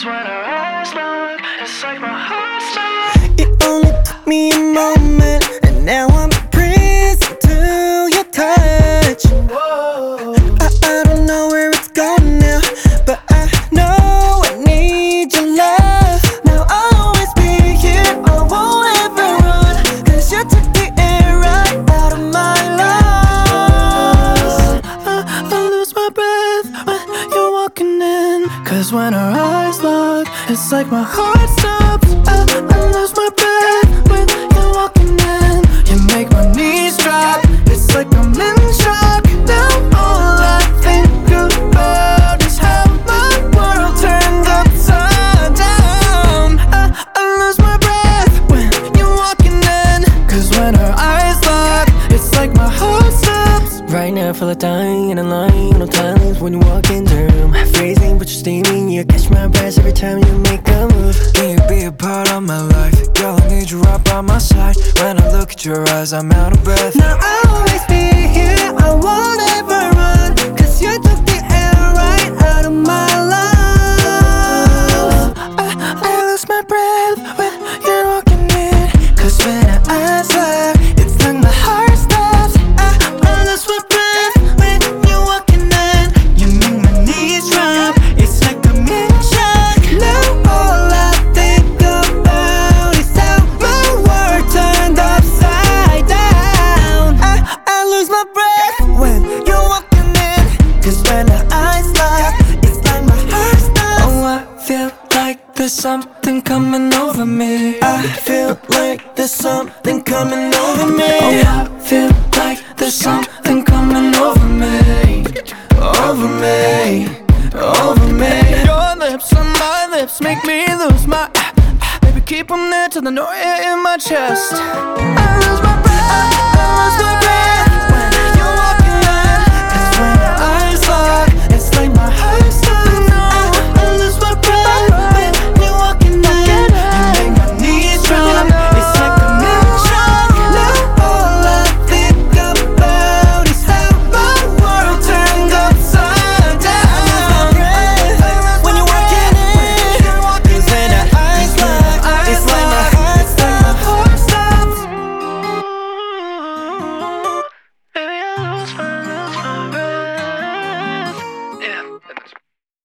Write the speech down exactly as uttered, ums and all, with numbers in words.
Cause when our eyes lock, it's like my heart stops. It only took me a moment, and now I'm a prison to your touch. Whoa. I, I don't know where it's going now, but I know I need your love. Now I'll always be here, I won't ever run, cause you took the air right out of my lungs. I, I lose my breath when you're walking in, cause when our eyes lock, it's like my heart stops. I, I lose my breath when you're walking in. You make my knees drop, it's like I'm in shock. Now all I think about is how my world turned upside down. I, I lose my breath when you're walking in, cause when our eyes lock, it's like my heart stops. Right now I feel like dying in a line, no times when you walk into the room. Freezing but you're steaming, you catch my breath every time you make a move. Can you be a part of my life? Girl, I need you right by my side. When I look at your eyes, I'm out of breath. Now I'll always be here, I won't ever run, cause you took the air right out of my lungs. I, I lose my breath when you're walking in, cause when our eyes lock, it's like my heart stops. I, I lose my breath when you're walking in. You make my knees drop, it's like I'm in shock. Now all I think about is how my world turned upside down. I, I lose my breath when you're walking in, cause when our eyes lock, it's like my heart stops. Oh, I feel like there's something coming over me. I feel like there's something coming over me. Oh, I feel like there's something coming over me. Over me, over me. Your lips on my lips make me lose my Baby, keep them there till the noise in my chest. I lose my breath, I lose